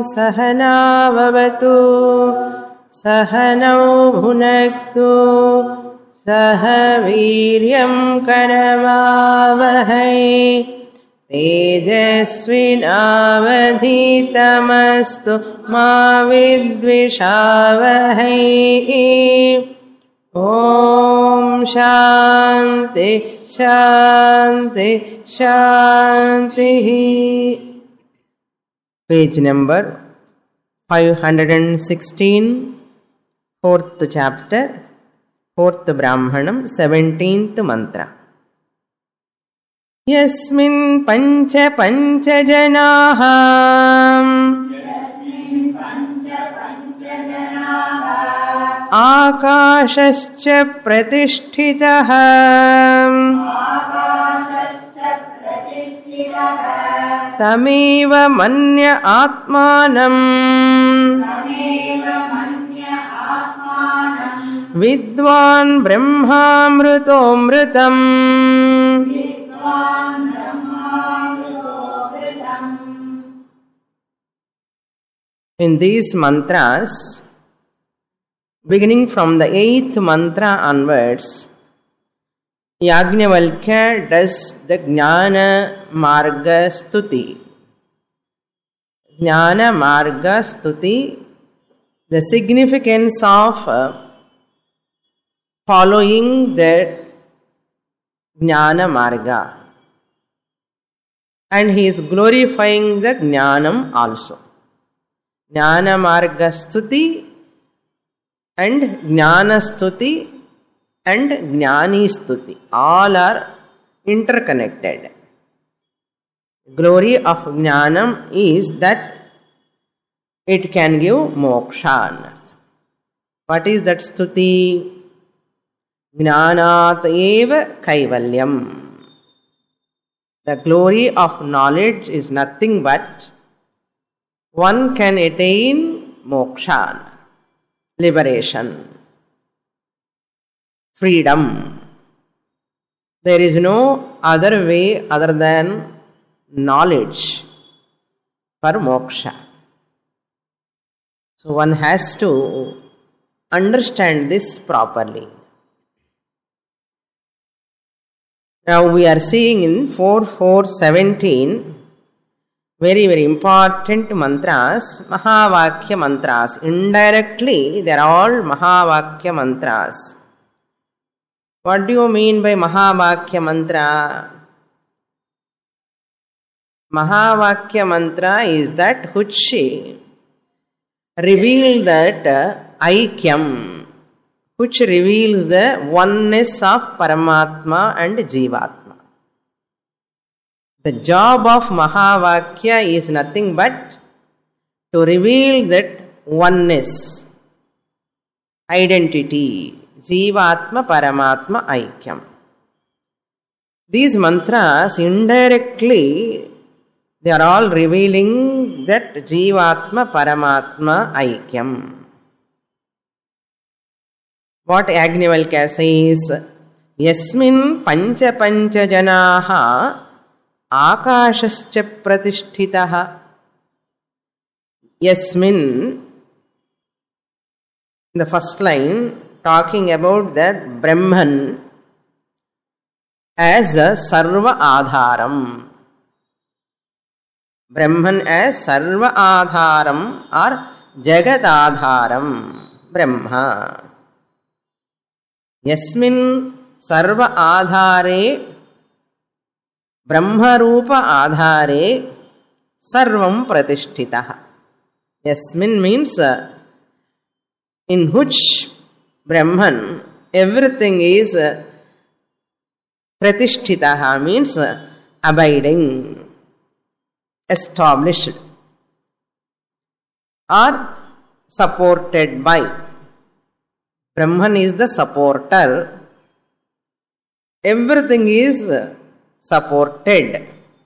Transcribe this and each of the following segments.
सहनाववतु सहनौ भुनक्तु सह वीर्यं करवावहै तेजस्विनावधीतमस्तु मा विद्विषावहै। ॐ शान्ति शान्ति शान्तिः। Page number 516, 4th chapter, 4th Brahmanam, 17th mantra. Yasmin pancha pancha janaha akashascha pratishthitaha tameva manya atmanam vidvan brahmamrutomrutam. In these mantras, beginning from the 8th mantra onwards, Yajnavalkya does the Jnana Marga Stuti. Jnana Marga Stuti, the significance of following the Jnana Marga. And he is glorifying the Jnanam also. Jnana Marga Stuti and Jnana Stuti and Jnani Stuti, all are interconnected. Glory of Jnanam is that it can give moksha. What is that Stuti? Jnanat eva kaivalyam. The glory of knowledge is nothing but one can attain moksha, liberation, freedom. There is no other way other than knowledge for moksha. So one has to understand this properly. Now we are seeing in 4.4.17 very, very important mantras, Mahavakya mantras. Indirectly, they are all Mahavakya mantras. What do you mean by Mahavakya mantra? Mahavakya mantra is that which reveals that Aikyam, which reveals the oneness of Paramatma and Jivatma. The job of Mahavakya is nothing but to reveal that oneness, identity, Jivatma, Paramatma, Aikyam. These mantras indirectly, they are all revealing that Jivatma, Paramatma, Aikyam. What Yajnavalkya says, Yasmin pancha pancha janaha akashascha pratisthitaha. Yasmin, in the first line, talking about that Brahman as a Sarva Adharam. Brahman as Sarva Adharam or Jagat Adharam, Brahma. Yasmin Sarva Adhare Brahma Rupa Adhare Sarvam Pratishtitaha. Yasmin means in which Brahman everything is Pratishtitaha, means abiding, established or supported by. Brahman is the supporter. Everything is supported.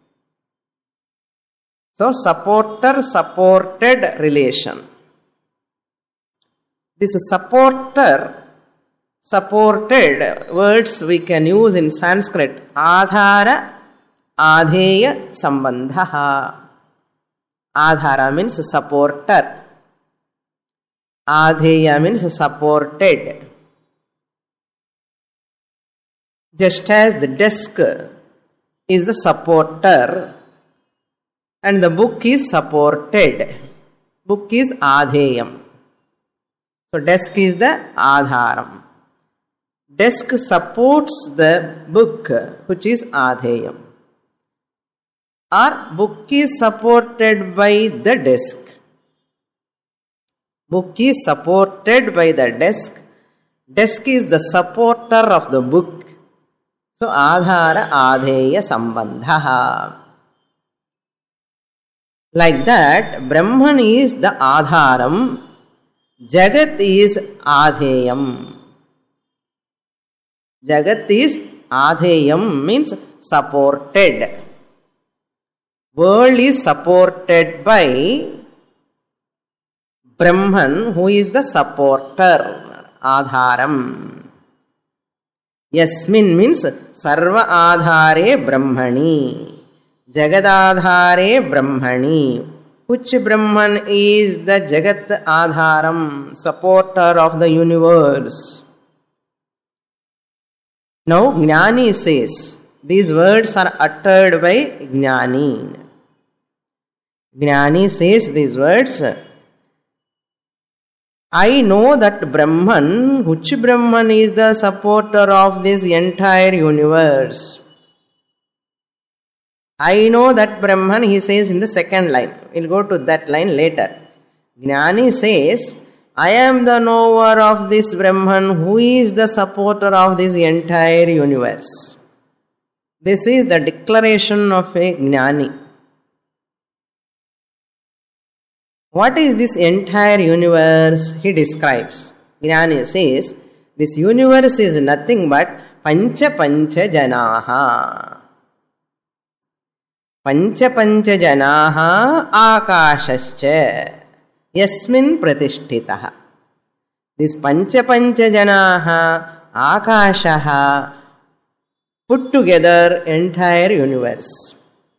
So, supporter-supported relation. This supporter, supported words we can use in Sanskrit. Adhara, adheya, sambandha. Adhara means supporter. Adheya means supported. Just as the desk is the supporter and the book is supported. Book is adheyam. So desk is the adharam. Desk supports the book, which is adheyam. Or book is supported by the desk. Book is supported by the desk. Desk is the supporter of the book. So adhara adheya sambandha. Like that, Brahman is the adharam, Jagat is adheyam. Jagat is adheyam means supported. World is supported by Brahman, who is the supporter, adharam. Yasmin means sarva adhare brahmani. Jagadadhare brahmani. Which Brahman is the Jagat adharam, supporter of the universe? Now Jnani says, these words are uttered by Jnani. Jnani says these words, I know that Brahman, which Brahman is the supporter of this entire universe. I know that Brahman, he says in the second line. We'll go to that line later. Jnani says, I am the knower of this Brahman, who is the supporter of this entire universe. This is the declaration of a Jnani. What is this entire universe? He describes. Jnani says, this universe is nothing but Pancha Pancha Janaha. Pancha Pancha Janaha Akashascha Yasmin Pratishtitaha. This Pancha Pancha Janaha Akashaha put together entire universe.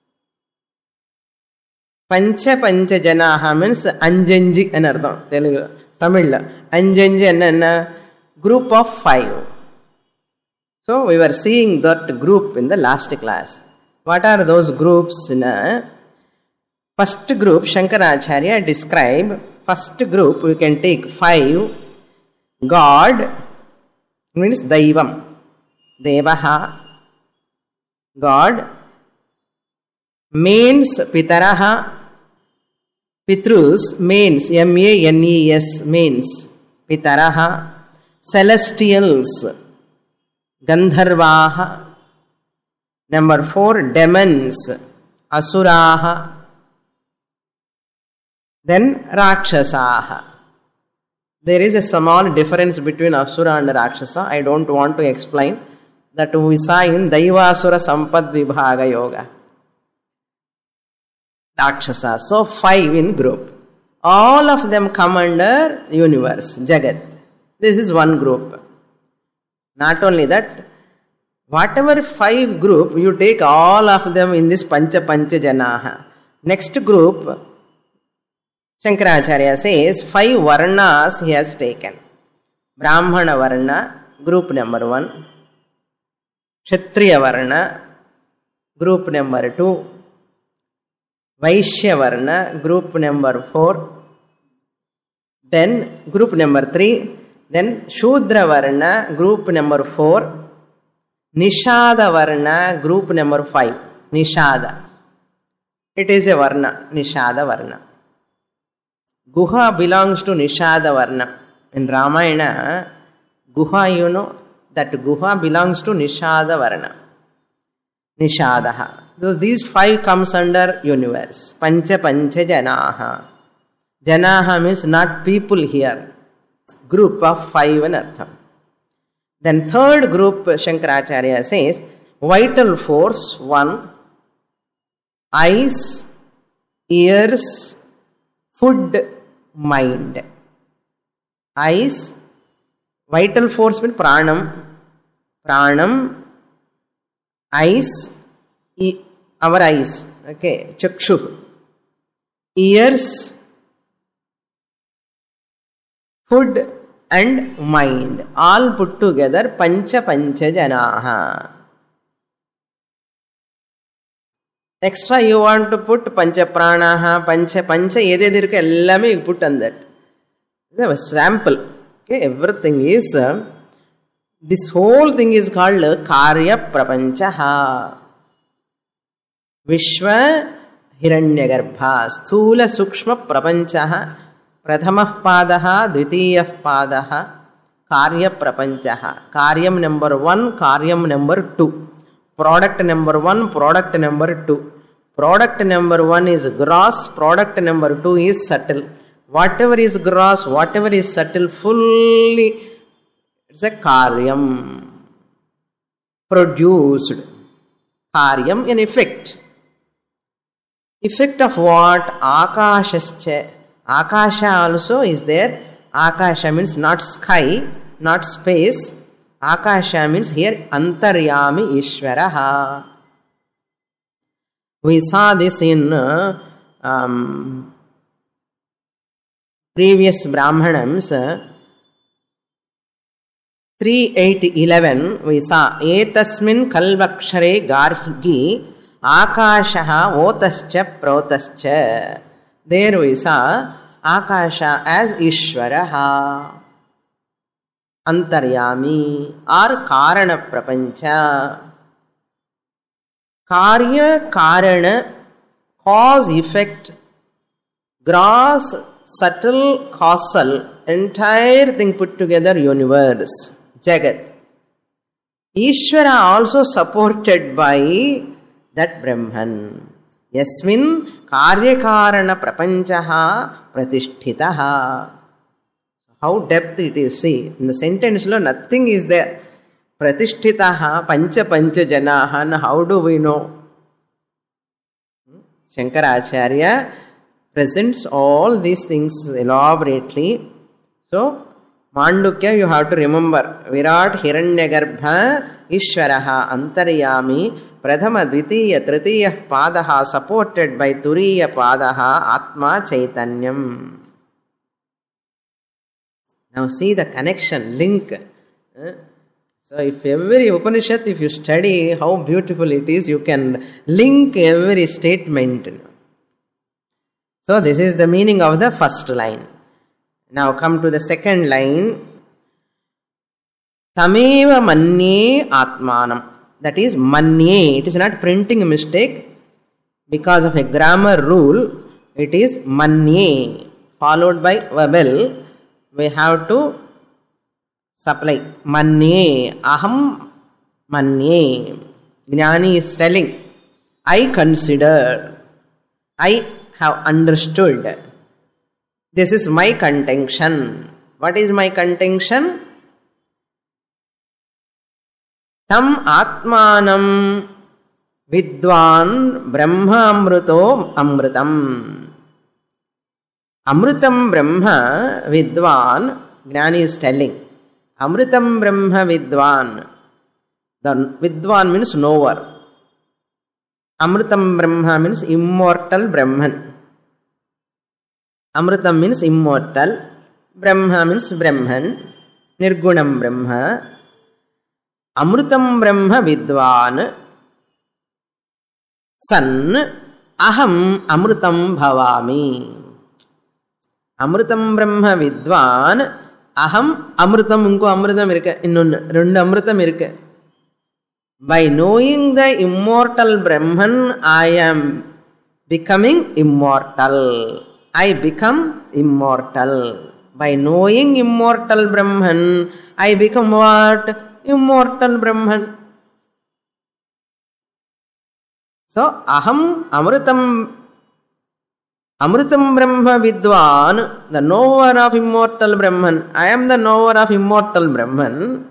Pancha Pancha Janaha means Anjanji enardam. Telugu, Tamil. Anjanji enna group of 5. So we were seeing that group in the last class. What are those groups? First group, Shankaracharya describe. First group, we can take 5. God means Daivam. Devaha. God. Means Pitaraha. Pitrus means M-A-N-E-S means Pitaraha. Celestials. Gandharvaha. Number 4, demons, Asuraha. Then Rakshasaha. There is a small difference between Asura and Rakshasa. I don't want to explain. That we saw in Daivasura Sampad Vibhaga Yoga. Rakshasa. So 5 in group. All of them come under universe, Jagat. This is one group. Not only that, whatever 5 group, you take all of them in this Pancha Pancha Janaha. Next group, Shankaracharya says, 5 Varnas he has taken. Brahmana Varna, group number 1. Kshatriya Varna, group number 2. Vaishya Varna, group number 4. Then group number 3. Then Shudra Varna, group number 4. Nishada Varna, group number 5. Nishada. It is a Varna. Nishada Varna. Guha belongs to Nishada Varna. In Ramayana, Guha, you know, that Guha belongs to Nishada Varna. Nishadaha. So these 5 comes under universe. Pancha Pancha Janaha. Janaha means not people here. Group of 5 in Artham. Then third group, Shankaracharya says, vital force 1, eyes, ears, food, mind. Eyes, vital force means pranam. Pranam, eyes, our eyes, okay, chakshu. ears, food and mind, all put together pancha janaha. Extra you want to put pancha pranaha, pancha ededirka ellame you put on that. That was sample. Okay, everything is this whole thing is called karya prapanchaha. Vishwa hiranyagarbha sthula sukshma prapanchaha prathamah padaha dvitiyah padaha karya prapanchaha. Karyam number 1, karyam number 2. Product number 1, product number 2. Product number 1 is gross, product number 2 is subtle. Whatever is gross, whatever is subtle, fully it's a karyam produced. Karyam in effect. Effect of what? Akashascha. Akasha also is there. Akasha means not sky, not space. Akasha means here Antaryami Ishvaraha. We saw this in previous Brahmanams. 3.8.11 we saw Etasmin Kalvakshare Garhi Akashaha Otascha Protascha. There we saw Akasha as Ishvaraha, Antaryami or Karana Prapancha. Karya, Karana, cause, effect, gross, subtle, causal, entire thing put together, universe, Jagat. Ishvara also supported by that Brahman. Yasmin Karya Karana Prapanchaha Pratisthitaha. How depth it is, see. In the sentence, nothing is there. Pratisthitaha pancha janaha. How do we know? Shankaracharya presents all these things elaborately. So, Mandukya you have to remember. Virat Hiranyagarbha Ishvaraha Antaryami Prathama Dvitiya Tritiya Padaha supported by Turiya Padaha Atma Chaitanyam. Now see the connection, link. So if every Upanishad, if you study how beautiful it is, you can link every statement. So this is the meaning of the first line. Now come to the second line. Tameva manye atmanam. That is manye. It is not printing a mistake. Because of a grammar rule, it is manye. Followed by vowel. We have to supply. Manye. Aham manye. Jnani is telling. I consider. I have understood. This is my contention. What is my contention? Tam atmanam vidwan brahma amruto amrutam. Amrutam brahma vidwan, Jnani is telling. Amrutam brahma vidwan. The vidwan means knower. Amrutam brahma means immortal Brahman. Amrutam means immortal. Brahma means Brahman. Nirgunam Brahma. Amrutam Brahma vidvan. San aham amrutam bhavami. Amrutam Brahma vidvan. Aham amrutam. Unko amrutam irukku. Innonnu rendu amrutam irukku. By knowing the immortal Brahman, I am becoming immortal. I become immortal. By knowing immortal Brahman, I become what? Immortal Brahman. So, aham amrutam Brahma vidwan, the knower of immortal Brahman. I am the knower of immortal Brahman.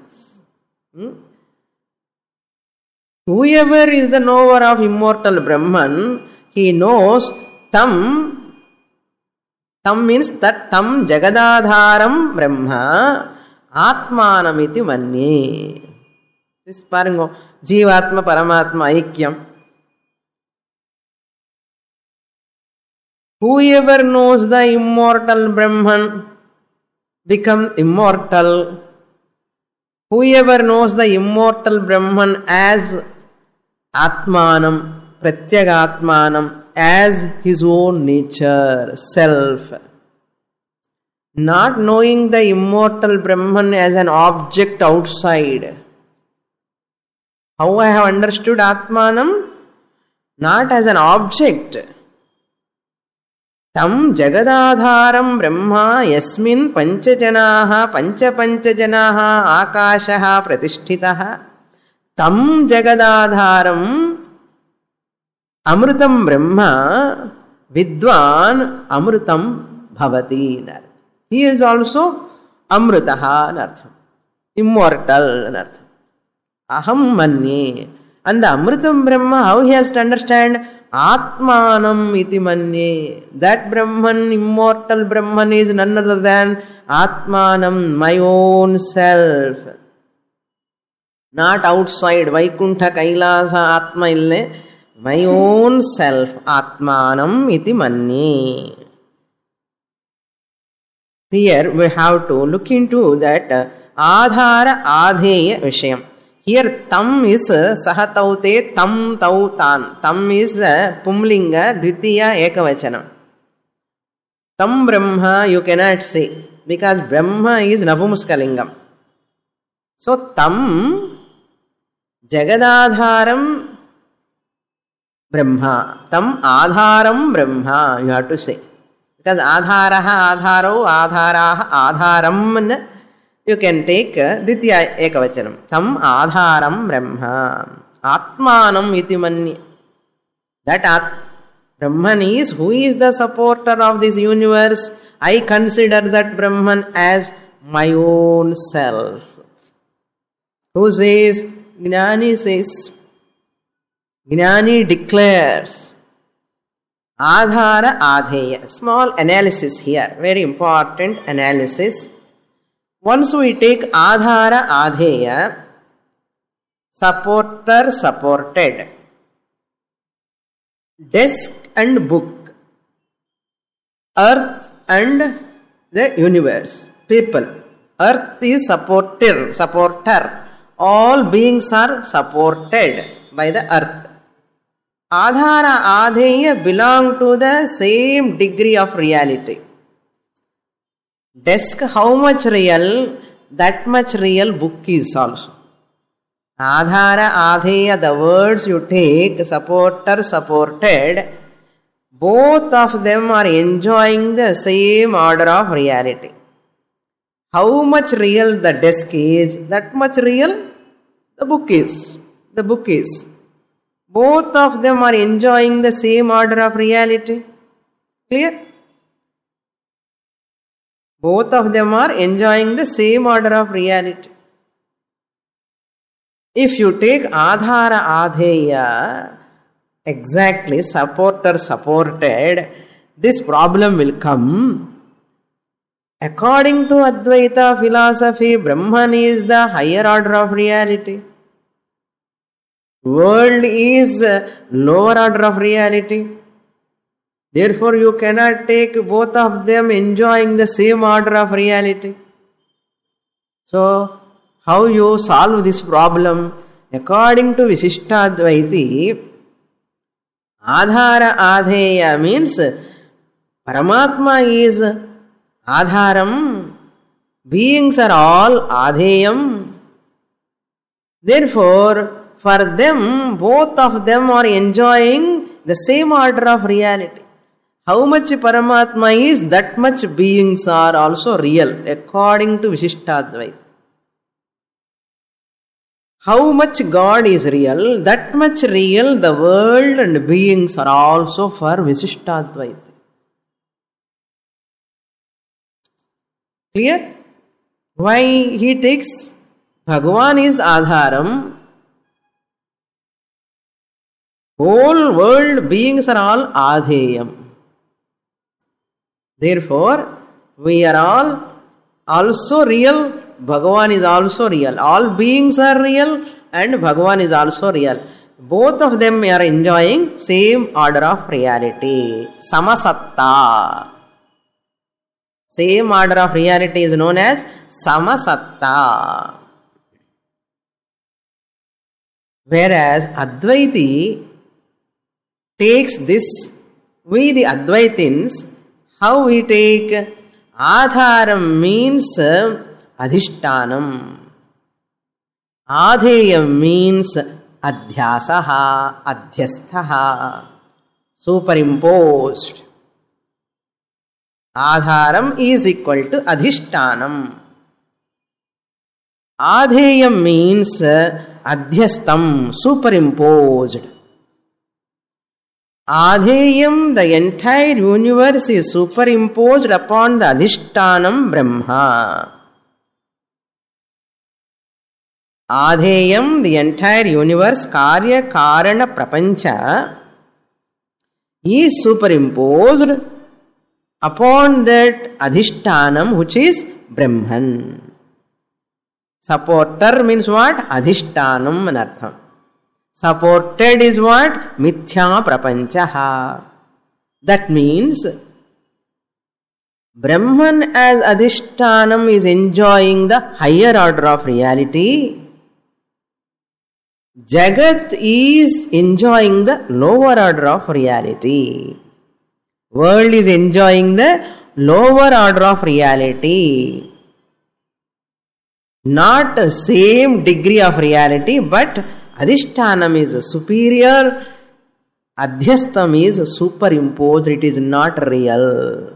Whoever is the knower of immortal Brahman, he knows tam. Tam means that tam jagadadharam Brahma atmanamiti manye. This parango jivatma paramatma aikyam. Whoever knows the immortal Brahman become immortal. Whoever knows the immortal Brahman as Atmanam, Pratyagatmanam, as his own nature, self. Not knowing the immortal Brahman as an object outside. How I have understood Atmanam? Not as an object. Tam jagadadharam brahma yasmin panchajanaha akashaha pratishtitaha tam jagadadharam amrutam brahma vidwan amrutam bhavati. He is also amrutaha anartham, immortal anartham. Aham manye. And the amrutam brahma, how he has to understand? Atmanam iti manye. That Brahman, immortal Brahman, is none other than Atmanam, my own self. Not outside, Vaikuntha Kailasa Atma ille, my own self, Atmanam iti manye. Here we have to look into that Adhara Adheya Vishayam. Here tam is sahataute tam tautan. Tam is pumlinga dvitiya ekavachanam. Tam Brahma you cannot say because Brahma is napumskalingam. So tam jagadadharam Brahma. Tam adharam Brahma you have to say. Because adharaha adharo adharaha adharam you can take ditya ekavachanam. Tam adharam Brahma. Atmanam iti manye. That Brahman is who is the supporter of this universe. I consider that Brahman as my own self. Who says? Gnani says. Gnani declares. Adhara adheya. Small analysis here. Very important analysis. Once we take Adhara adheya, supporter supported, desk and book, earth and the universe, people. Earth is supporter. All beings are supported by the earth. Adhara adheya belong to the same degree of reality. Desk, how much real, that much real book is also. Adhara adheya, the words you take, supporter, supported, both of them are enjoying the same order of reality. How much real the desk is, that much real the book is. The book is. Both of them are enjoying the same order of reality. Clear? Both of them are enjoying the same order of reality. If you take Adhara Adheya, exactly supporter supported, this problem will come. According to Advaita philosophy, Brahman is the higher order of reality. World is lower order of reality. Therefore, you cannot take both of them enjoying the same order of reality. So, how you solve this problem? According to Visishtadvaiti, Adhara Adheya means Paramatma is Adharam. Beings are all Adheyam. Therefore, for them, both of them are enjoying the same order of reality. How much Paramatma is, that much beings are also real, according to Visishtadvaita. How much God is real, that much real the world and beings are also for Visishtadvaita. Clear? Why he takes Bhagavan is the Adharam. Whole world beings are all Adheyam. Therefore, we are all also real. Bhagavan is also real. All beings are real and Bhagavan is also real. both of them are enjoying same order of reality. Samasatta. Same order of reality is known as Samasatta. Whereas Advaiti takes this, we the Advaitins, how we take Adharam means Adhishtanam. Adheyam means Adhyasaha, Adhyasthaha, superimposed. Adharam is equal to Adhishtanam. Adheyam means Adhyastam, superimposed. Adheyam, the entire universe is superimposed upon the Adhishtanam Brahma. Adheyam, the entire universe, Karya Karana Prapancha, is superimposed upon that Adhishtanam, which is Brahman. Supporter means what? Adhishtanam anartham. Supported is what? Mithya Prapanchaha. That means Brahman as Adhishtanam is enjoying the higher order of reality. Jagat is enjoying the lower order of reality. World is enjoying the lower order of reality. Not the same degree of reality, but Adhishtanam is superior, Adhyastam is superimposed, it is not real.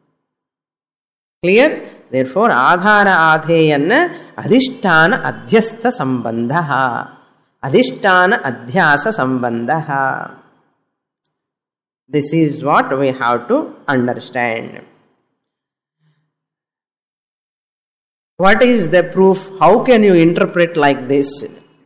Clear? Therefore, Adhara Adheyana Adhishtana Adhyastha Sambandhaha. Adhishtana Adhyasa Sambandhaha. This is what we have to understand. What is the proof? How can you interpret like this?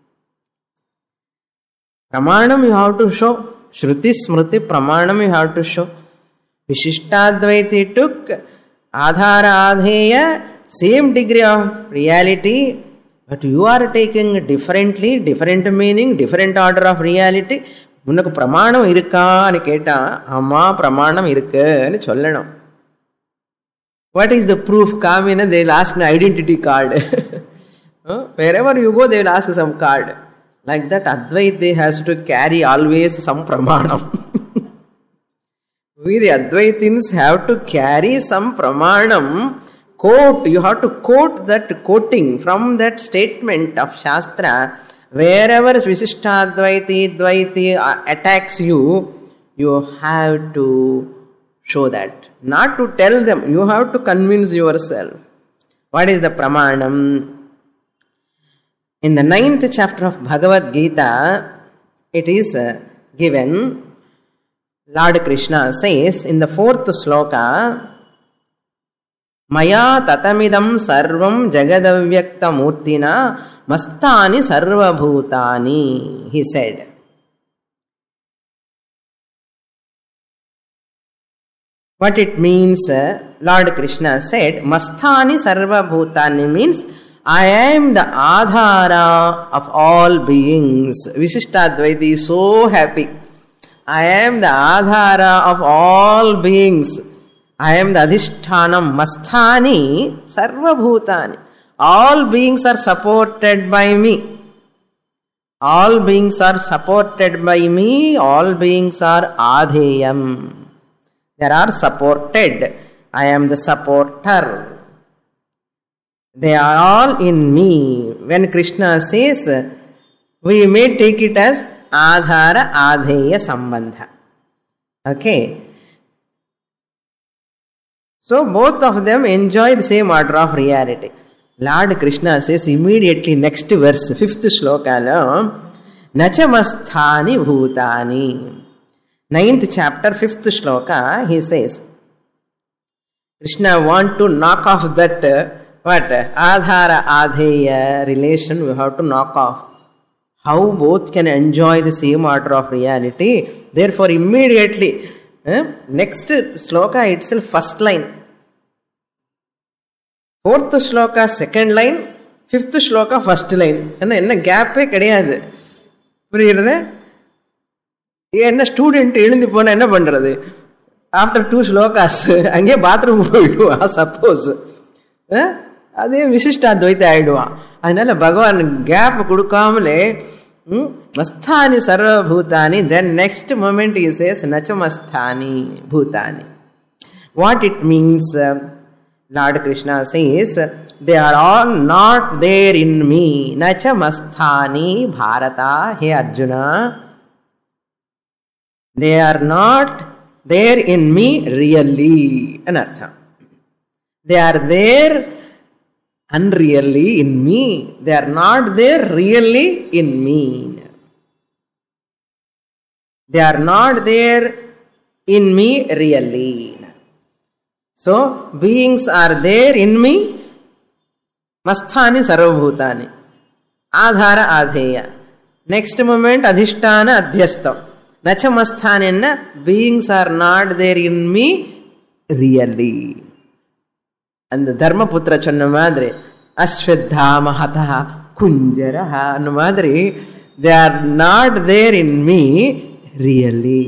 Pramanam you have to show. Shruti Smriti Pramanam you have to show. Vishishtadvaiti took Adhara Adheya, same degree of reality, but you are taking differently, different meaning, different order of reality. உனக்கு பிரமாணம் இருக்கான்னு கேட்டா ஆமா பிரமாணம் இருக்குன்னு சொல்லணும். What is the proof? Kamina, they will ask an identity card. Wherever you go, they will ask some card. Like that, Advaita has to carry always some pramanam. We, the Advaitins, have to carry some pramanam. Quote, you have to quote that quoting from that statement of Shastra. Wherever Visishtadvaiti, Dvaiti attacks you, you have to show that. Not to tell them, you have to convince yourself. What is the pramanam? In the 9th chapter of Bhagavad Gita, it is given, Lord Krishna says in the 4th sloka, Maya tatamidam sarvam jagadavyakta murtina mastani sarva bhutani, he said. What it means, Lord Krishna said, Masthani Sarva Bhutani means, I am the Adhara of all beings. Visishtadvaiti is so happy. I am the Adhara of all beings. I am the Adhishtanam Masthani Sarva Bhutani. All beings are supported by me. All beings are supported by me. All beings are Adheyam. They are supported. I am the supporter. They are all in me. When Krishna says, we may take it as Adhara Adheya Sambandha. Okay. So both of them enjoy the same order of reality. Lord Krishna says immediately next verse, 5th sloka, Nachamasthani Bhutani. 9th chapter, 5th shloka, he says, Krishna want to knock off that, Adhara Adheya relation, we have to knock off. How both can enjoy the same order of reality. Therefore, immediately, next shloka itself, first line. 4th shloka, second line. 5th shloka, first line. என்ன கேப்பே கிடையாது. புரியுறது? என்ன student எழுந்து போனா என்ன பண்றது? After 2 slokas அங்கே பாத்ரூம் போயிடுவான் சப்போஸ். அதே விசிஷ்டாத்வைத்த ஆயிடுவான். அதனால பகவான் கேப் கொடுக்காமலே மஸ்தானி சர்வபூதானி, then next moment he says nachamastani bhutani. What it means, Lord Krishna says, they are all not there in me. Nachamastani bharata, hey Arjuna, they are not there in me really. Anartha, they are there unreally in me. They are not there really in me. They are not there in me really. So beings are there in me. Masthani sarvabhutani, adhara adheya. Next moment adhishtana adhyastam. Nachamasthana, beings are not there in me really. அந்த தர்மபுத்திர சொன்ன மாதிரி அஸ்வத்தா மகதா குஞ்சரஹா அந்த மாதிரி they are not there in me really.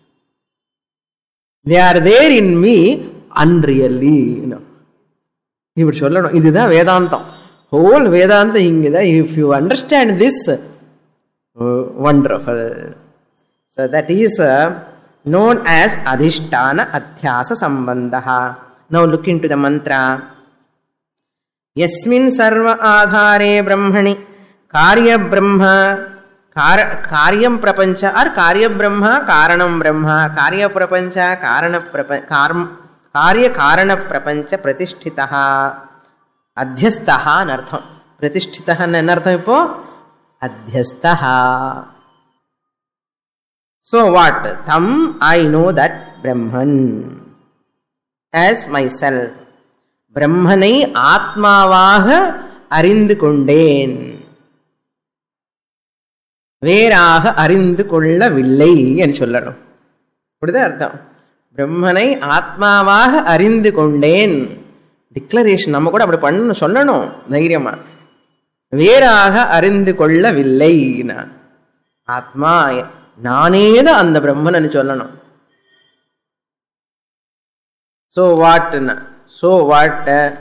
They are there in me unreally. இப்படி சொல்லணும். இதுதான் வேதாந்தம். Whole வேதாந்தம் இங்கதான். If you understand this, wonderful. So that is known as adhishtana adhyasa sambandha. Now look into the mantra. Yasmin sarva adhare brahmani karya brahma karyam prapancha or karya brahma karanam brahma karya prapancha karya karana prapancha pratisthitaha adhyastaha anartham. Pratisthitaha anartham ipo adhyastaha. So what? Tam, I know that Brahman as myself. பிரம்மனை ஆத்மாவாக அறிந்து கொண்டேன், வேறாக அறிந்து கொள்ளவில்லை என்று சொல்லணும். அப்படிதான் அர்த்தம். பிரம்மனை ஆத்மாவாக அறிந்து கொண்டேன். டிக்ளரேஷன் நம்ம கூட அப்படி பண்ணணும், சொல்லணும் தைரியமா. வேறாக அறிந்து கொள்ளவில்லை. ஆத்மா நானேதான் அந்த பிரம்மன் சொல்லணும். So what? So what?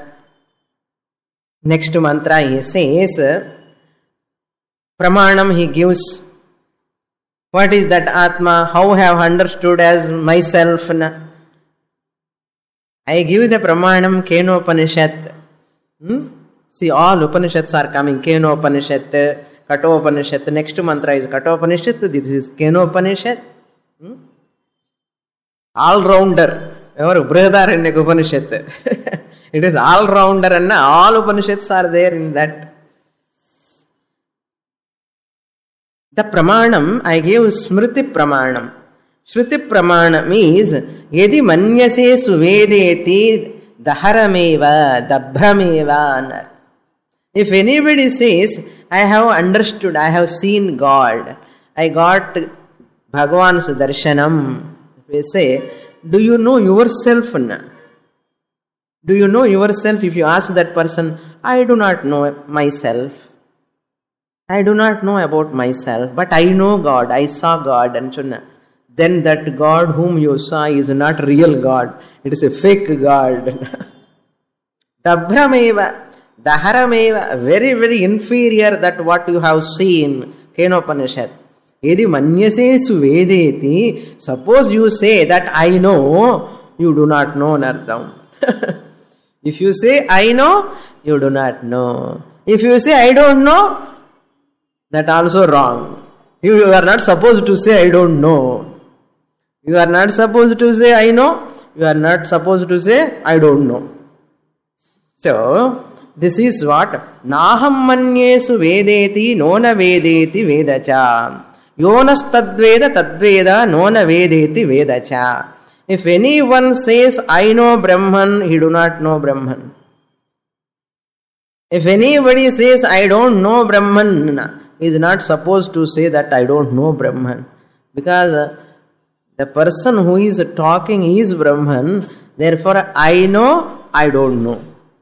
Next mantra he says, Pramanam he gives. What is that Atma? How have understood as myself? I give the Pramanam Kenopanishad. See, all Upanishads are coming. Kenopanishad, Katopanishad. Next mantra is Katopanishad. This is Kenopanishad. All-rounder. Brihadaranyaka Upanishad. It is all-rounder and all Upanishads are there in that. The Pramanam, I gave Smriti Pramanam. Shruti Pramanam is Yedi Manyase Suvedeti Daharameva Dabhrameva. If anybody says, I have understood, I have seen God, I got Bhagavan's darshanam, we say, do you know yourself? Do you know yourself? If you ask that person, I do not know myself. I do not know about myself, but I know God. I saw God. And then that God whom you saw is not real God. It is a fake God. Dabhrameva, Daharameva, very, very inferior that what you have seen. Kenopanishad. Yedi manyase suvedeti. Suppose you say that I know, you do not know Nardam. If you say I know, you do not know. If you say I don't know, that also wrong. You are not supposed to say I don't know. You are not supposed to say I know. You are not supposed to say I don't know. So, this is what? Naham manyesu vedeti nona vedeti vedacha. Yonas tadveda tadveda nona vedeti vedacha. If anyone says I know Brahman, he do not know Brahman. If anybody says I don't know Brahman, he is not supposed to say that I don't know Brahman. Because the person who is talking is Brahman. Therefore I know, I don't know.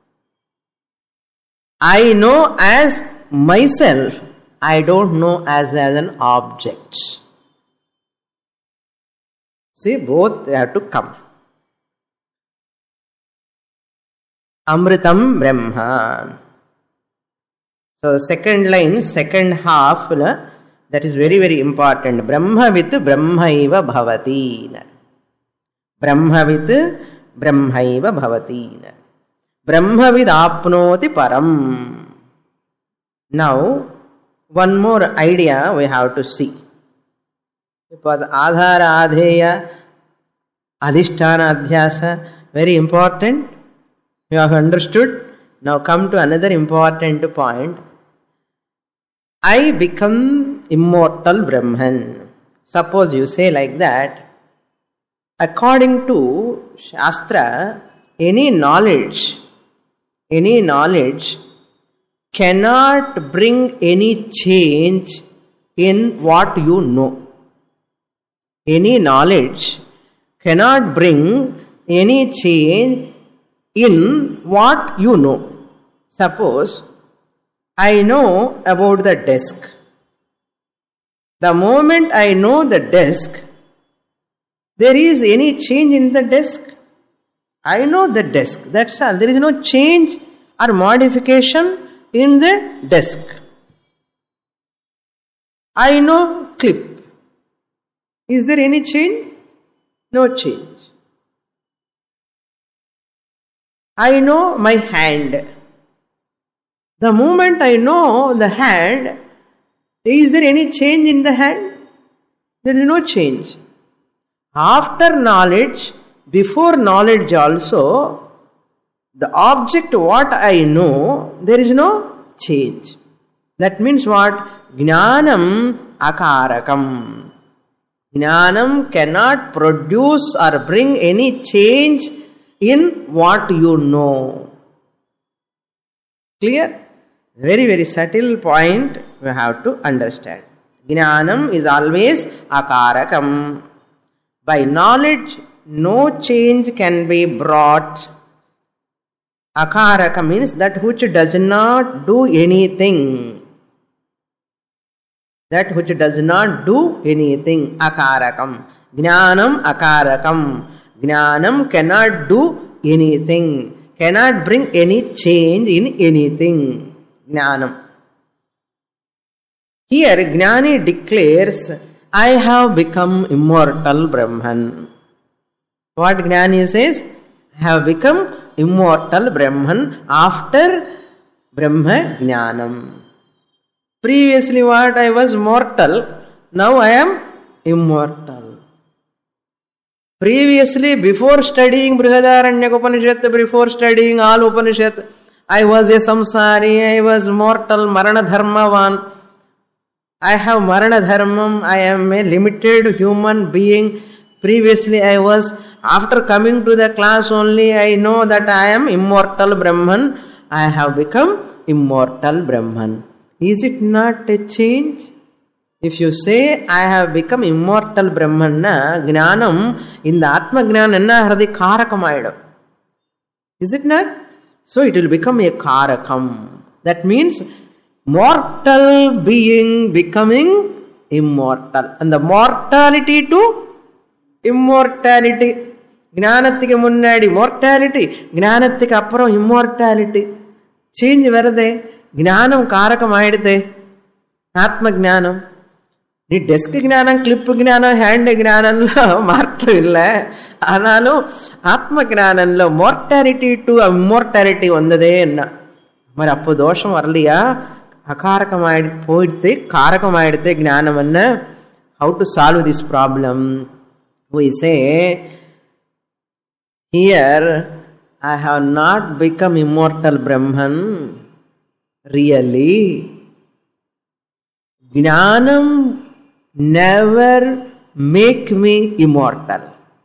I know as myself. I don't know as an object. See, both they have to come. Amritam Brahma. So second line, second half, that is very, very important. Brahma with Brahmaiva bhavati. Brahma with Brahmaiva bhavati. Brahma with apnoti param. Now, one more idea we have to see. Because Adhara, Adheya, Adhisthana, Adhyasa, very important. You have understood. Now come to another important point. I become immortal Brahman. Suppose you say like that. According to Shastra, any knowledge cannot bring any change in what you know. Any knowledge cannot bring any change in what you know. Suppose I know about the desk. The moment I know the desk, there is any change in the desk? I know the desk. That's all. There is no change or modification in the desk. I know clip. Is there any change? No change. I know my hand. The moment I know the hand, is there any change in the hand? There is no change. After knowledge, before knowledge also, the object what I know, there is no change. That means what? Jnanam akarakam. Jnanam cannot produce or bring any change in what you know. Clear? Very, very subtle point we have to understand. Jnanam is always akarakam. By knowledge, no change can be brought. Akaraka means that which does not do anything. That which does not do anything. Akarakam. Jnanam akarakam. Jnanam cannot do anything. Cannot bring any change in anything. Jnanam. Here Jnani declares, I have become immortal Brahman. What Jnani says? I have become immortal Brahman after Brahma Jnanam. Previously what? I was mortal. Now I am immortal. Previously, before studying Brihadaranyaka Upanishad, before studying all Upanishad, I was a samsari, I was mortal, marana dharmavan. I have marana dharmam, I am a limited human being. Previously I was, after coming to the class only, I know that I am immortal Brahman. I have become immortal Brahman. Is it not a change? If you say, I have become immortal Brahman, Jnanam, in the Atma Jnana, Hradi Karakam. Is it not? So it will become a Karakam. That means, mortal being becoming immortal. And the mortality to immortality. Jnanathike munnadi mortality. Jnanathike appuram immortality. Change varade. Jnanam Karakam aidite. Atma Jnanam. ಈ desk ಜ್ಞಾನ clip ಜ್ಞಾನ hand ಜ್ಞಾనంలో మార్పు ಇಲ್ಲ ఆనాலும் ఆత్మ జ్ఞానంలో mortality to immortality ఉన్నదే అన్న మరి అప్పు దోషం వరలియా అకారకమాయి పోయితే కారకమాయితే జ్ఞానం అన్న how to solve this problem we say here I have not become immortal బ్రహ్మన్ రియల్లీ జ్ఞానం never make me immortal.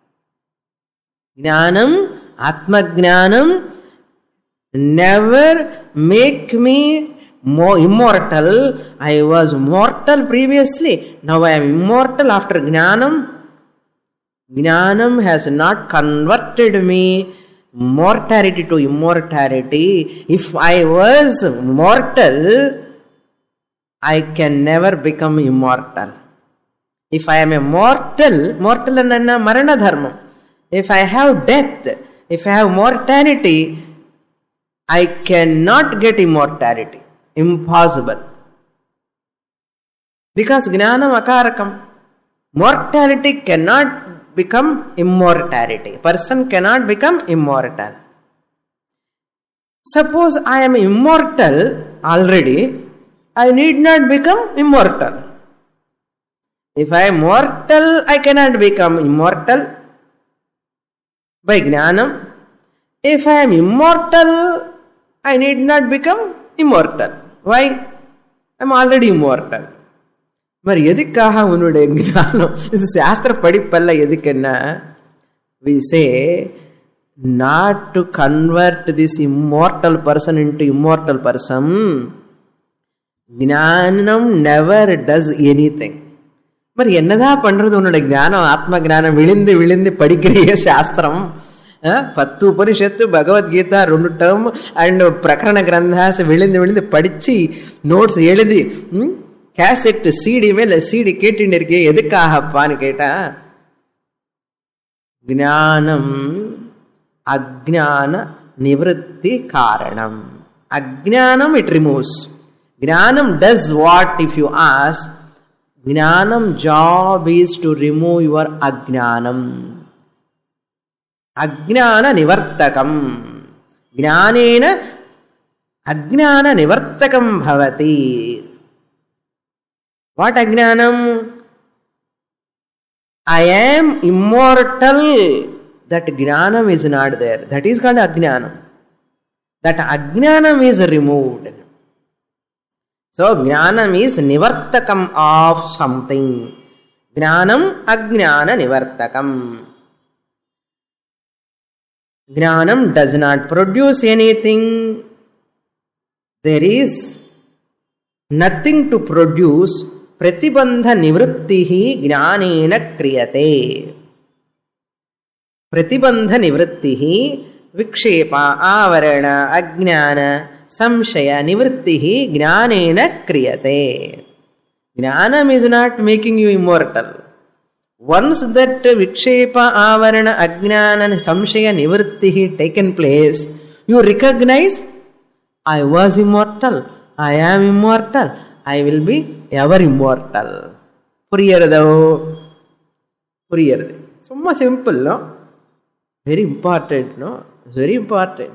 Jnanam, Atma Jnanam never make me more immortal. I was mortal previously. Now I am immortal after Jnanam. Jnanam has not converted me mortality to immortality. If I was mortal, I can never become immortal. If I am a mortal and marana dharma. If I have death, if I have mortality, I cannot get immortality. Impossible. Because jnanam akarakam. Mortality cannot become immortality. Person cannot become immortal. Suppose I am immortal already, I need not become immortal. If I am mortal, I cannot become immortal by jnanam. If I am immortal, I need not become immortal. Why? I am already immortal. మరి ఎదుక్కాహ ఉనుడే జ్ఞానం ఇది శాస్త్ర పడిపల్ల ఎదుకన్నా we say not to convert this immortal person into immortal person. జ్ఞానం never does anything. మరి എന്നതാ പண்றது உன்னுடைய ஞானம் ஆத்ம ஞானம் விழுந்து விழுந்து படிக்கிற சாஸ்திரம் 10 உபனிஷத்து பகவத்கீதா 2 டேர்ம் அண்ட் பிரகரண கிரந்தாஸ் விழுந்து விழுந்து படிச்சு நோட்ஸ் எழுதி கேசட் சிடி மேல சிடி கேட்டுட்டு இருக்கே எதுக்காகப்பான்னு கேட்டா ஞானம் அஜ்ஞான நிவர்த்தி காரணம். அஜ்ஞானம் it removes. ஞானம் does what if you ask? ஞானம் job is to remove your அஜ்ஞானம். அஜ்ஞான நிவர்த்தகம். ஞானேன அஜ்ஞான நிவர்த்தகம் பவதி. What ajnanam? I am immortal. That jnanam is not there. That is called ajnanam. That ajnanam is removed. So jnanam is nivartakam of something. Jnanam ajnana nivartakam. Jnanam does not produce anything. There is nothing to produce. Pratibandha nivrittihi jnanena kriyate. Pratibandha nivrittihi vikshepa avarana ajnana samshaya nivrittihi jnanena kriyate. Jnanam is not making you immortal. Once that vikshepa avarana ajnana samshaya nivrittihi taken place, you recognize, I was immortal, I am immortal, I will be ever immortal. புரியறதோ? புரியறது. சும்மா simple, no? Very important, no? Very important.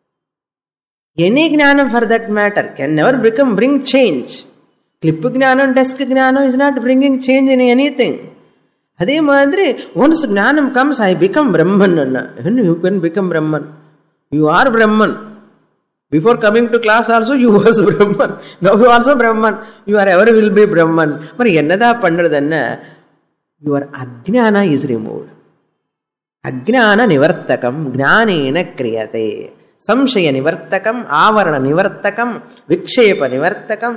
Any jnanam for that matter can never bring change. Clip jnanam, desk jnanam is not bringing change in anything. அதே மாதிரி once jnanam comes, I become Brahman. You can become Brahman. You are Brahman. Before coming to class also you was Brahman. Now you also Brahman. You are ever will be Brahman. But என்னதா பண்றதுன்னா your ajnana is removed. Ajnana nivartakam jnanena kriyate. Samshaya nivartakam, avarana nivartakam, vikshepa nivartakam.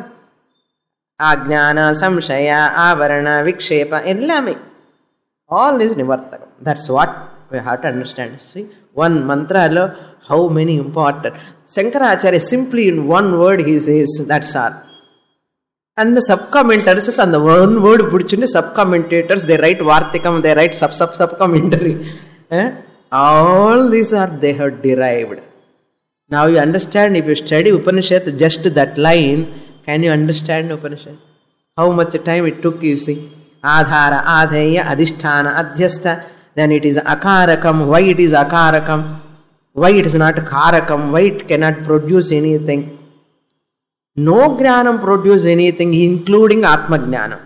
Ajnana, samshaya, avarana, vikshepa, ellame. All is nivartakam. That's what we have to understand. See, one mantra allo how many important. Shankaracharya simply in one word he says, that's all. And the sub-commentators on the one word pudichundu sub-commentators, they write Vartikam, they write sub-commentary. All these are they have derived. Now you understand, if you study Upanishad, just that line, can you understand Upanishad? How much time it took, you see. Adhara, adheya, adhisthana, adhyastha. Then it is akarakam. Why it is akarakam? Why it is not karakam? Why it cannot produce anything? No jnanam produce anything, including atma jnanam.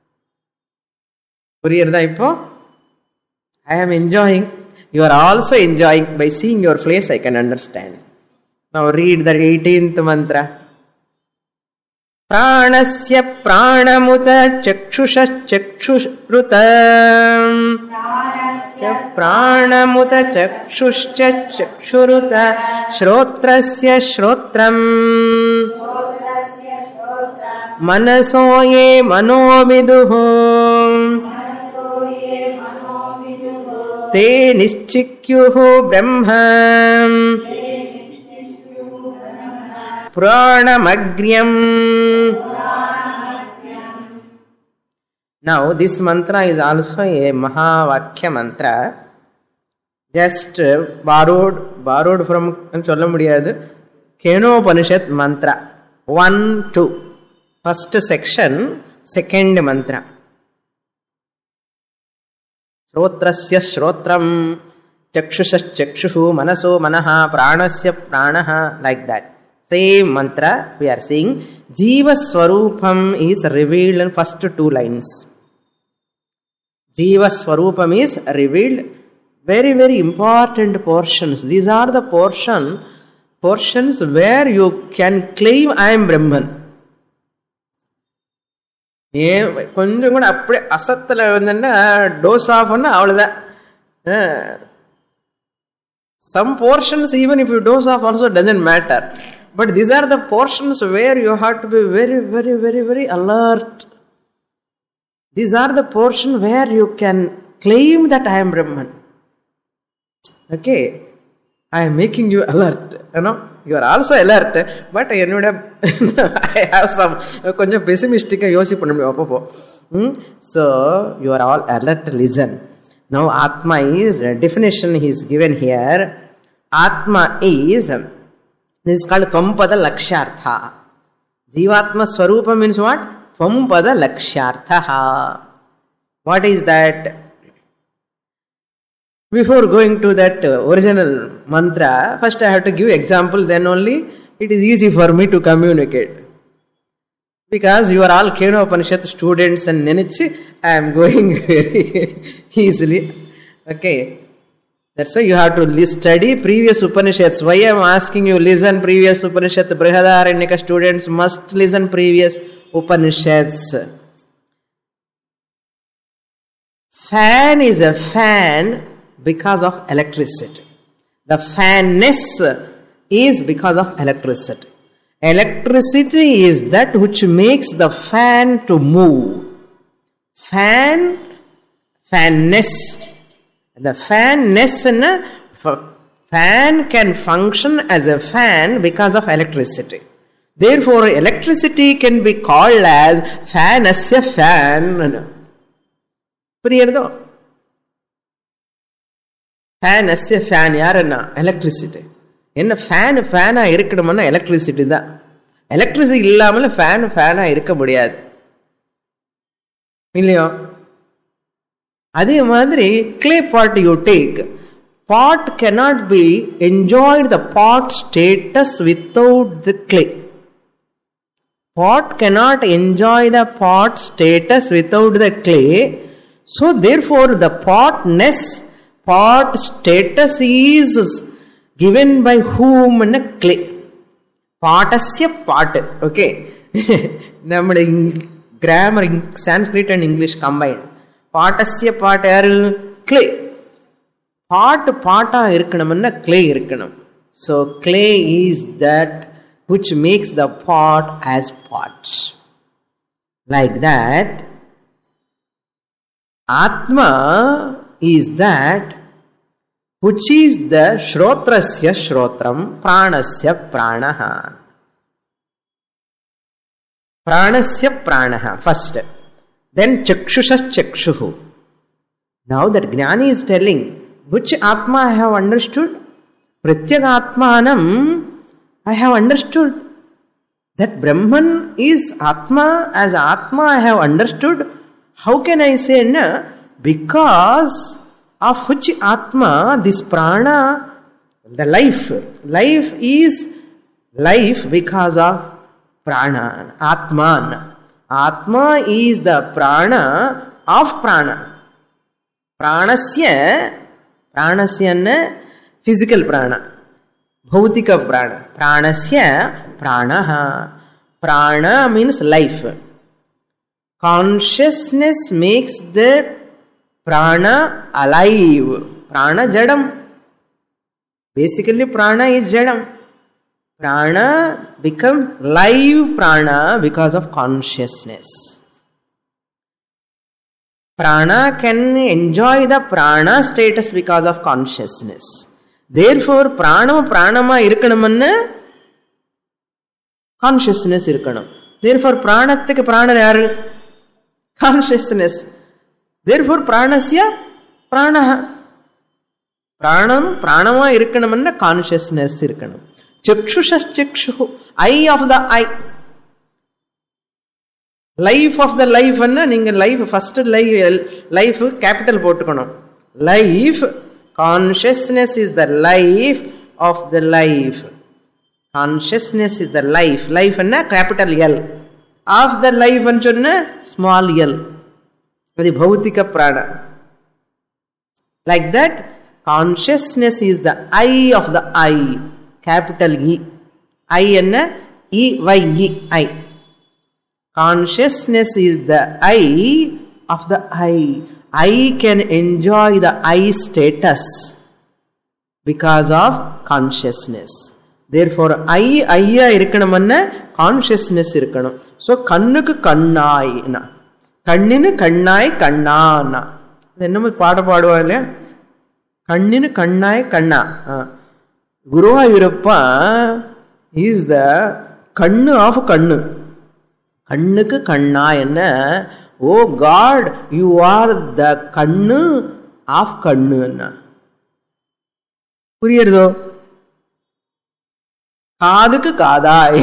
புரியுறதா இப்போ? I am enjoying. You are also enjoying. By seeing your face, I can understand. Now read the 18th mantra. Pranasya pranamuta chakshusha chakshusruta. Pranamuta chakshuscha chakshuruta. Shrotrasya shrotram. Manaso ye manoviduho. Te nischikyuhu brahma. Pranamagyam. Now this mantra is also a Mahavakya mantra. Just borrowed from Kenopanishad mantra 1-2. First section, second mantra. Shrotrasya shrotram, chakshusha chakshushu, manaso manaha, pranasya pranaha, like that. Same mantra we are seeing. Jiva Swarupam is revealed in first 2 lines. Jiva Swarupam is revealed. Very, very important portions. These are the portions where you can claim I am Brahman. கொஞ்சம் கூட அப்படியே அசத்துல வந்து doze off அவ்வளவுதான். Some portions even if you dose off also doesn't matter. But these are the portions where you have to be very, very, very, very alert. These are the portions where you can claim that I am Brahman. Okay, I am making you alert. You are also alert, but I have some கொஞ்சம் pessimistic யோசிப்போம் அப்பப்போ. So you are all alert, listen. Now Atma is, definition is given here. Atma is, this is called Tvampada Lakshyartha. Jivatma Swarupa means what? Tvampada Lakshyartha. What is that? Before going to that original mantra, first I have to give example, then only it is easy for me to communicate. Because you are all Kenopanishad students and Nenichi, I am going very easily. Okay. That's why you have to study previous Upanishads. Why I am asking you listen previous Upanishad? Brihadaranyaka students must listen previous Upanishads. Fan is a fan because of electricity. The fanness is because of electricity. Electricity is that which makes the fan to move. Fanness. The fanness, fan can function as a fan because of electricity. Therefore, electricity can be called as fanasya fan. Priyardo? Fanasya fan yarana? Electricity. என்ன ஃபேனா இருக்கணும்னா electricity தான். Electricity இல்லாமல் ஃபேனா இருக்க முடியாது இல்லையோ? அதே மாதிரி clay pot you take, pot cannot be enjoyed the pot status without the clay. Pot cannot enjoy the pot status without the clay. So therefore the pot status is given by whom? In a clay. Patasya pot. Okay. Nammada grammar, Sanskrit and English combined. Patasya pot yaru? Clay. Pot irukkanumna clay irukkanum. So clay is that which makes the pot as pot. Like that, Atma is that which is the Shrotrasya Shrotram, Pranasya Pranaha. Pranasya Pranaha first. Then Chakshusha Chakshuhu. Now that Jnani is telling which Atma I have understood. Pratyagatmanam I have understood. That Brahman is Atma, as Atma I have understood. How can I say na? Because of which Atma, this prana, the life is life because of prana, Atman. Atma is the prana of prana. Pranasya physical prana, bhautika prana. Pranasya pranaha. Prana means life. Consciousness makes the prana alive. Prana jadam. Basically prana is jadam. Prana become live prana because of consciousness. Prana can enjoy the prana status because of consciousness. Therefore pranama irukkanumna consciousness irukkanum. Therefore pranathukku prana yaru? Consciousness. therefore பிராணஸ்ய பிராணஹ, பிராணம் பிராணமா இருக்கணும்னா consciousness இருக்கணும். சக்ஷுஷு, eye of the eye, life of the life. நீங்க life first life capital போட்டுக்கணும். Life, consciousness is the life of the life. Consciousness is the life. Life capital L, of the life சொன்ன small L. அது பௌத்திக பிராண. Like that consciousness is the eye of the eye, capital E. Eye என்ன? E why E, I. Consciousness is the eye of the eye. I can enjoy the eye status because of consciousness. Therefore, ஐயா இருக்கணும்னா consciousness இருக்கணும். So கண்ணுக்கு கண்ணாய், கண்ணினு கண்ணாய் கண்ணான்னா என்னமோ பாடுவா இல்லையா? கண்ணினு கண்ணாய் கண்ணா. Guruvayurappa is the கண்ணு of கண்ணு. கண்ணுக்கு கண்ணா என்ன? Oh God, you are the கண்ணு ஆஃப் கண்ணு. புரியுறதோ? காதுக்கு காதாய்,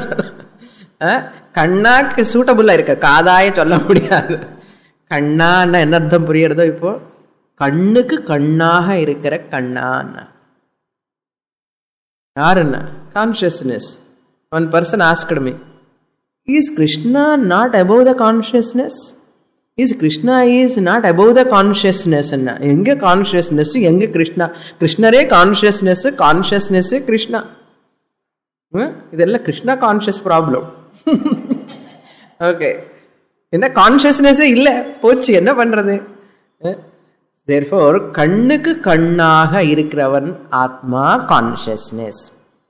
கண்ணாக்கு சூட்டபுல்லா இருக்க, காதாய சொல்ல முடியாது. கண்ணான்னா என்ன அர்த்தம் புரியுறதோ? இப்போ கண்ணுக்கு கண்ணாக இருக்கிற கண்ணான்னா யாருன்னா? Consciousness. One person asked me, is Krishna not above the consciousness? Is Krishna is not above the consciousness? எங்க கான்ஷியஸ்னஸ், எங்க கிருஷ்ணா? கிருஷ்ணரே கான்ஷியஸ்னஸ், கான்ஷியஸ்னஸ் கிருஷ்ணா. இதெல்லாம் கிருஷ்ணா கான்ஷியஸ் ப்ராப்ளம். ஓகே, என்ன கான்ஷியஸ்னஸே இல்லை, போச்சு, என்ன பண்றது? Therefore, கண்ணுக்கு கண்ணாக இருக்கிறவன் ஆத்மா, consciousness.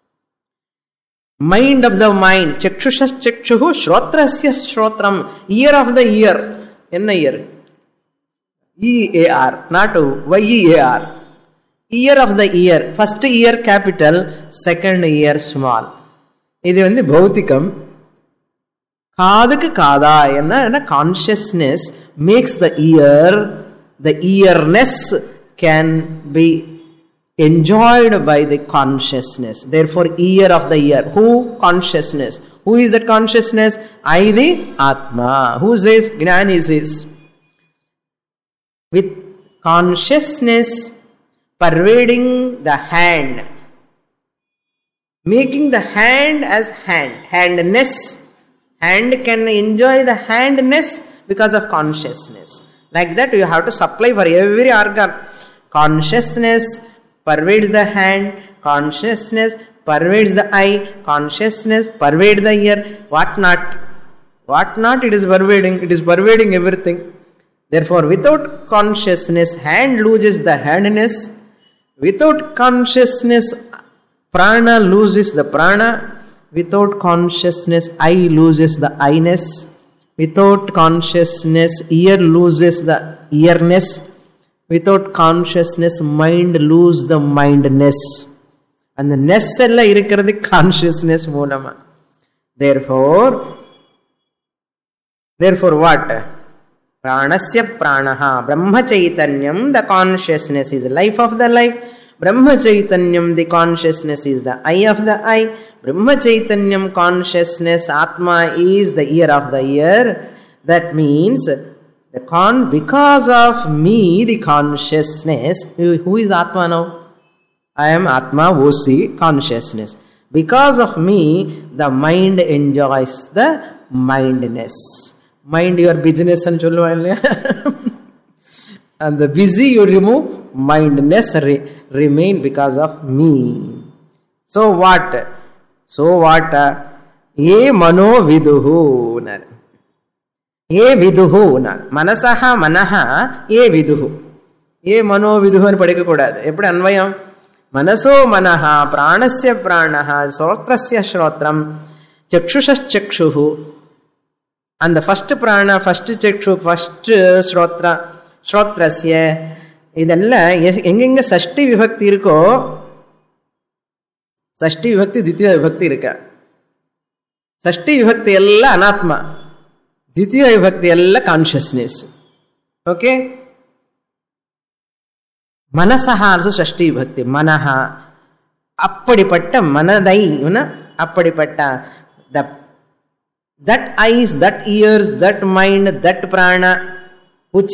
Mind of the mind, chakshushas chakshuhu, shrotrasya shrotram, ear of the ear. என்ன ear? E-A-R, not Y-E-A-R. Ear of the ear. First ear capital, second ear small. இது பௌத்திகம். காதுக்கு காதா என்ன? Consciousness makes the ear, the earness can be enjoyed by the consciousness. Therefore, ear of the ear. Who? Consciousness. Who is that consciousness? I, the Atma. Who says? Gnani says. With consciousness pervading the hand, making the hand as hand, handness. Hand can enjoy the handness because of consciousness. Like that, you have to supply for every organ. Consciousness pervades the hand, consciousness pervades the eye, consciousness pervades the ear. What not it is pervading. It is pervading everything. Therefore, without consciousness, hand loses the handness. Without consciousness, prana loses the prana. Without consciousness, eye loses the eye-ness. Without consciousness, ear loses the earness. Without consciousness, mind lose the mindness. And the ness ella irukkiradhu consciousness moolama. Therefore what? Pranasya pranaha, Brahma Chaitanyam, the consciousness is the life of the life. Brahma Chaitanyam, the consciousness is the eye of the eye. Brahma Chaitanyam consciousness, Atma is the ear of the ear. That means because of me, the consciousness. Who is Atma now? I am Atma, OC, consciousness. Because of me, the mind enjoys the mindness. Mind your business and and the busy you remove, mindness remain because of me. So what? Ye mano viduhu. Ye viduhu. Manasaha manaha ye viduhu. Ye mano viduhu ani padikka kodadu. Eppadi anvayam? Manaso manaha, pranasya pranaha, shrotrasya shrotram, chakshusha chakshuhu. And the first prana, first chakshu, first shrotra, shrotrasya. இதெல்லாம் எங்கெங்க சஷ்டி விபக்தி இருக்கோ, சஷ்டி விபக்தி தித்திய விபக்தி இருக்கா. சஷ்டி விபக்தி எல்லாம் அனாத்மா. ದ್ವಿತೀಯ ವಿಭಕ್ತಿ ಎಲ್ಲ ಕಾನ್ಷಿಯಸ್ನೆಸ್. ಓಕೆ. ಮನಸಃ ಆಲ್ಸೋ ಷಷ್ಠಿ ವಿಭಕ್ತಿ. ಮನಃ அப்படிப்பட்ட மனதை, அப்படிப்பட்ட that eyes, that ears, that mind, that prana, which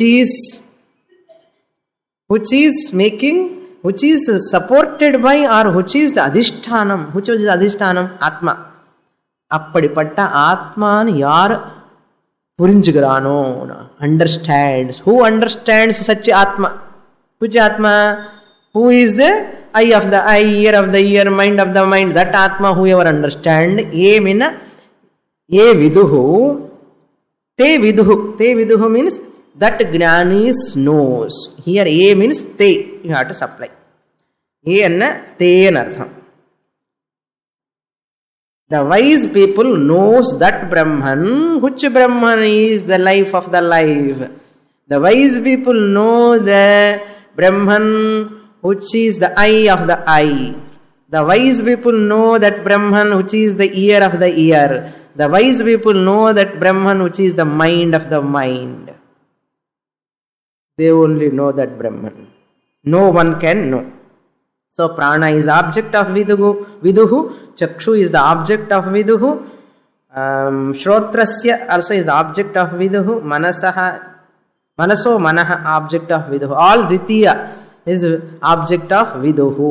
is making, which is supported by, or which is the adhishthanam, which is adhishthanam, atma. அப்படிப்பட்ட ஆத்மான்னு யார் புரிஞ்சுகிறானோ, understands, who understands such atma, which atma, who is the eye of the eye, ear of the ear, mind of the mind, that atma whoever understand. Ye means ye viduhu, te viduhu. Te viduhu means that jnanis knows. Here ye means te, you have to supply. Ye anna te anartham. The wise people knows that Brahman, which Brahman is the life of the life. The wise people know the Brahman which is the eye of the eye. The wise people know that Brahman which is the ear of the ear. The wise people know that Brahman which is the mind of the mind. They only know that Brahman. No one can know. So prana is object of viduhu. Chakshu is the object of viduhu. Shrotrasya also is the object of viduhu. Manaso manaha object of viduhu. All dvitiya is object of viduhu.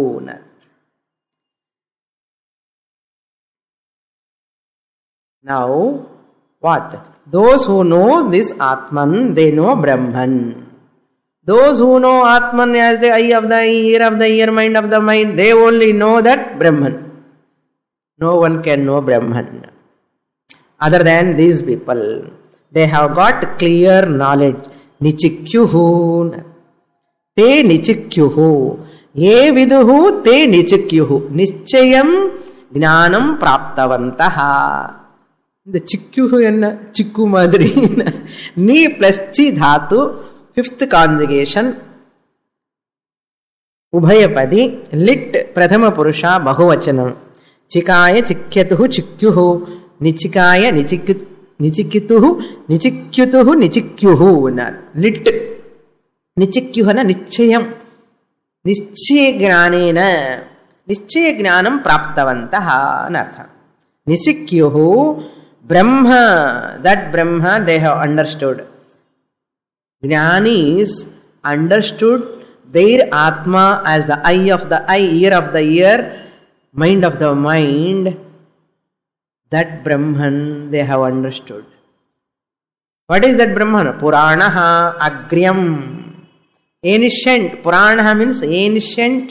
Now what? Those who know this Atman, they know Brahman. Those who know Atman as the eye of the eye, ear of the ear, mind of the mind, they only know that Brahman. No one can know Brahman other than these people. They have got clear knowledge. Nichikyuhu. Te nichikyuhu. Ye viduhu te nichikyuhu. Nischayam gnanam praptavantaha. The chikyuhu enna chikku madri. Ni plus chi dhatu. Fifth conjugation. Ubhayapadi. Lit prathama purusha bahuvachanam. Chikaya chikyatuhu chikyuhu. Nichikaya nichikituhu nichikyutuhu nichikyuhu. Lit. Nichikyuhana nichayam. Nischaya gnanena. Nischaya gnanam praptavantaha. Anartha. Nichikyuhu. Brahma. That Brahma they have understood. Jnanis understood their Atma as the eye of the eye, ear of the ear, mind of the mind. That Brahman they have understood. What is that Brahman? Puranaha Agryam. Ancient. Puranaha means ancient.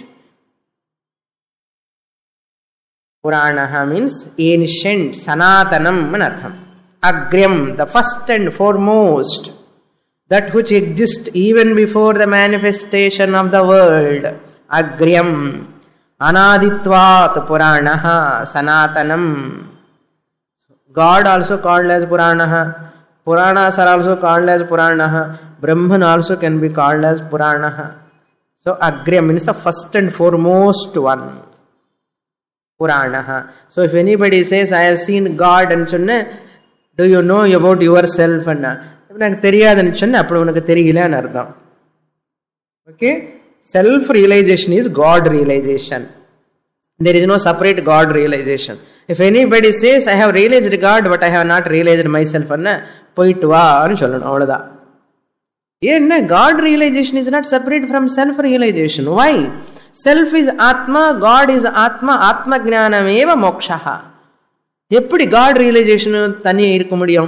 Puranaha means ancient. Sanatanam anartham. Agryam, the first and foremost. That which exists even before the manifestation of the world. Agryam. Anaditvat Puranaha. Sanatanam. God also called as Puranaha. Puranas are also called as Puranaha. Brahman also can be called as Puranaha. So Agryam means the first and foremost one. Puranaha. So if anybody says, I have seen God and சொன்ன, do you know about yourself? எனக்கு தெரியாதுன்னு சொன்ன அப்படி உனக்கு தெரியலன்னு அர்த்தம். Okay? Self-realization is God realization. There is no separate God realization. If anybody says, I have realized God, but I have not realized myself, போயிட்டு வான்னு சொல்லணும், அவ்வளவுதான். ஏன்னா God realization is not separate from self-realization. Why? Self is Atma, God is Atma, Atma Jnanam eva mokshaha. எப்படி God realization தனியே இருக்க முடியும்?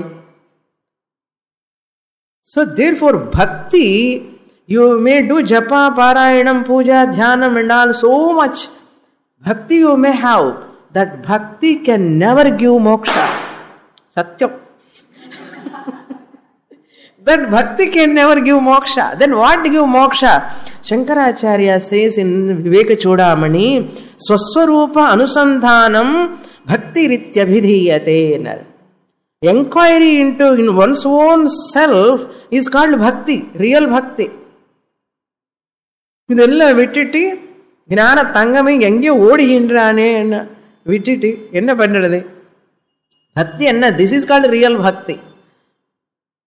So therefore bhakti, you may do japa, parayanam, puja, dhyanam and all so much. Bhakti you may have. That bhakti can never give moksha. Satyam. That bhakti can never give moksha. Then what give moksha? Shankaracharya says in Viveka Chudamani, Swaswarupa Anusandhanam Bhakti Rityabhidhiyate. Enquiry into in one's own self is called bhakti, real bhakti. Idella vittiti ஞான தங்கமே எங்கே ஓடுகின்றானே என்ன விட்டுட்டு என்ன பண்றது? பக்தி என்ன? This is called real bhakti.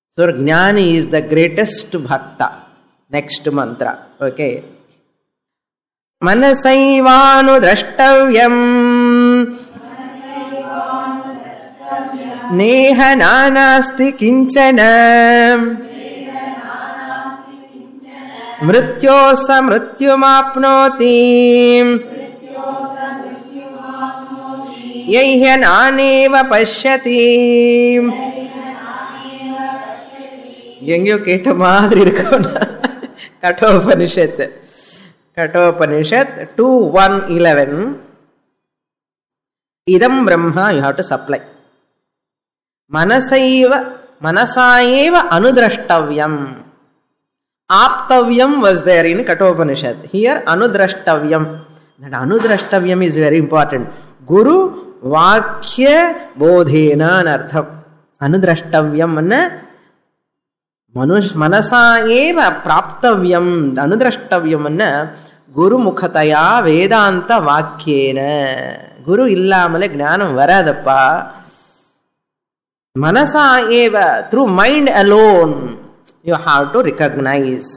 So Jnani is the greatest bhakta. Next mantra. Okay. Manasaivanu drashtavyam neha nanasti kinchana mrityosa mrityumapnoti yaiha naneva pashyati. எங்கேயோ கேட்ட மாதிரி இருக்கும். கட்டோபனிஷத் 2:1-11. இதம் பிரம்மா, யூ ஹாவ் டு சப்ளை. மனசாயேவ அனுதிரஷ்டவ்யம். ஆப்தவ்யம் was there in Kathopanishad. Here anudrashtavyam. That anudrashtavyam is very important. Guru vakya bodhena anartham. Anudrashtavyam anna மனசா ஏவ பிராப்தவ்யம். அனுதிரஷ்டவ்யம் குரு முகத்தையா வேதாந்த வாக்கியேன. குரு இல்லாமலே ஞானம் வராதப்பா. மனசா ஏவ, through mind alone you have to recognise.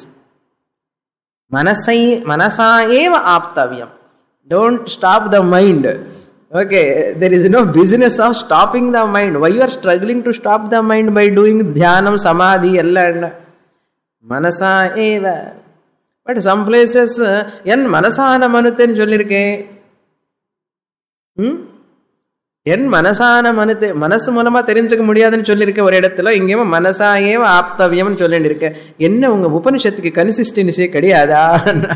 மனசா ஏவ ஆப்தவ்யம். Don't stop the mind. Okay, there is no business of stopping the mind. Why you are struggling to stop the mind by doing dhyanam, samadhi, ella? Manasa eva. But some places, en manasana manuthen sollirke. En manasana manuthe, manasu மூலமா தெரிஞ்சுக்க முடியாதுன்னு சொல்லியிருக்க ஒரு இடத்துல, இங்கேயும் மனசா ஏவ ஆப்தவ்யம் சொல்லிட்டு என்ன உங்க உபனிஷத்துக்கு கன்சிஸ்டன்சியே கிடையாதா?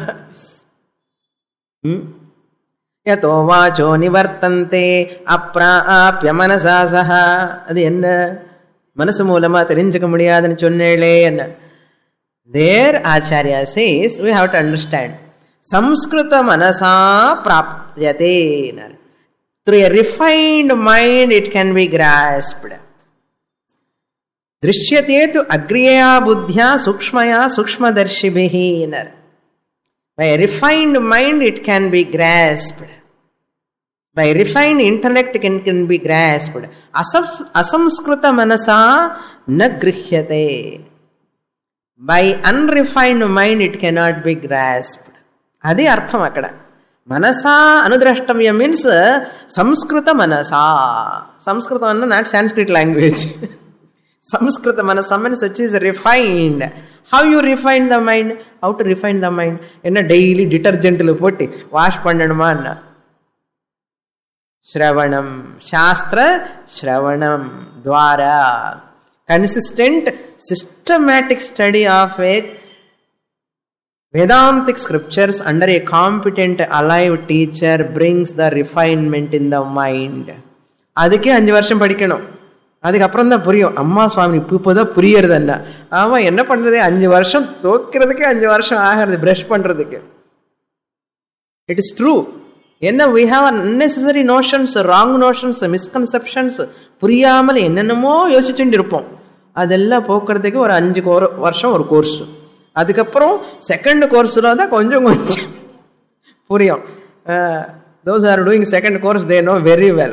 யதோ வாச்சோ நிவர்த்தந்தே அப்ராப்ய மனசா சஹா. அது என்ன? மனசு மூலமா தெரிஞ்சுக்க முடியாதுன்னு சொன்னேளே என்ன? There Acharya says we have to understand. சம்ஸ்கிருத மனசா பிராப்யதே. Through a refined mind it can be grasped. திருஷ்யதே து அக்ரியயா புத்தியா சூக்ஷ்மயா சூக்ஷ்மதர்ஷிபிஹி. By a refined mind it can be grasped. By refined intellect it can be grasped. Asamskrita manasa na grihyate. By unrefined mind it cannot be grasped. Adi artham akkada. Manasa anudrashtamya means samskrita manasa. Samskrita is not Sanskrit language. Samskrita manasa means which is refined. How you refine the mind? How to refine the mind? என்ன daily டிட்டர்ஜென்ட்ல போட்டு wash பண்ணணுமா? ஸ்ரவணம், சாஸ்திர ஸ்ரவணம் துவாரா, consistent systematic study of it, Vedantic scriptures under a competent alive teacher brings the refinement in the mind. அதுக்கே 5 வருஷம் படிக்கணும். அதுக்கப்புறம் தான் புரியும். அம்மா சுவாமி இப்போதான் புரியறது. என்ன ஆமா, என்ன பண்றது? 5 வருஷம் தோக்கிறதுக்கே 5 வருஷம் ஆகிறது பிரஷ் பண்றதுக்கு. It is true. என்ன, we have unnecessary notions, wrong notions, misconceptions. புரியாமல் என்னென்னமோ யோசிச்சுட்டு இருப்போம். அதெல்லாம் போக்குறதுக்கு ஒரு 5 வருஷம் ஒரு கோர்ஸ். அதுக்கப்புறம் செகண்ட் கோர்ஸ்ல தான் கொஞ்சம் கொஞ்சம் புரியும். those who are doing second course, they know very well.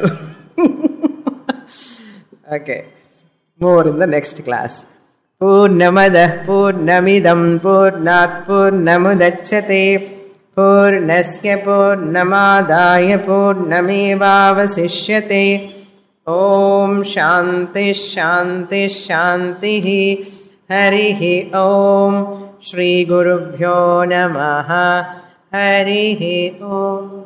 Okay, more in the next class. Purnamada purnamidam purnat purnamudachyate purnasya purnamadaya purnamevavasishyate. Om shanti shanti shanti. Harihi Om. Shri Gurubhyo Namaha. Harihi Om.